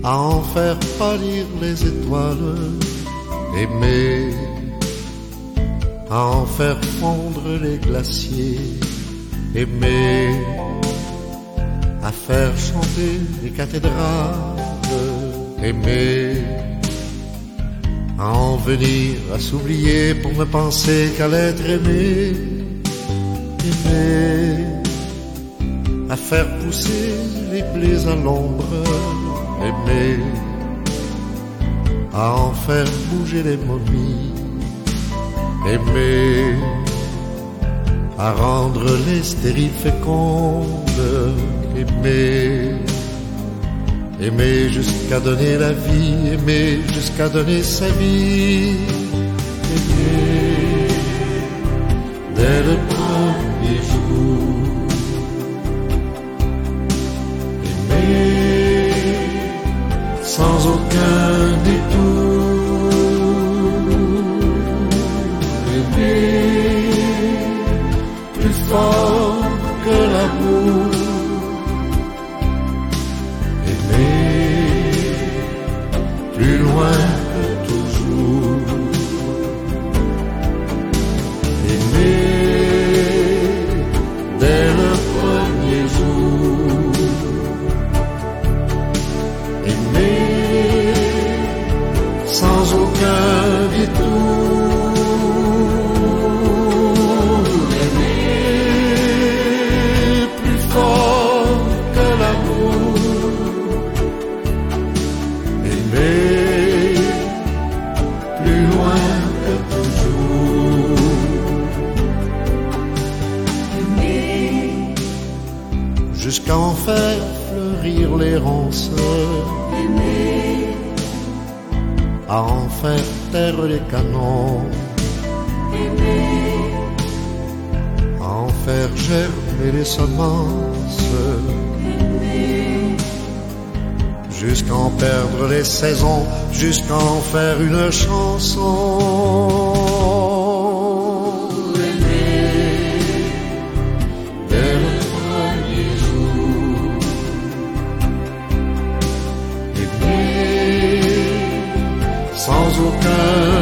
à en faire pâlir les étoiles, aimer, à en faire fondre les glaciers, aimer, à faire chanter les cathédrales, aimer, à en venir à s'oublier pour ne penser qu'à l'être aimé, aimer, à faire pousser les blés à l'ombre, aimer, à en faire bouger les momies, aimer, à rendre les stériles fécondes, aimer, aimer jusqu'à donner la vie, aimer jusqu'à donner sa vie, aimer dès le premier jour, aimer sans aucun détour, aimer plus fort que l'amour, plus loin que toujours, aimer dès le premier jour, aimer sans aucun détour, aimer plus fort que l'amour, aimer plus loin que toujours, aimer jusqu'à en faire fleurir les ronces, aimer à en faire taire les canons, aimer à en faire germer les semences, jusqu'à en perdre les saisons, jusqu'à en faire une chanson, aimer dès le premier jour, aimer sans aucun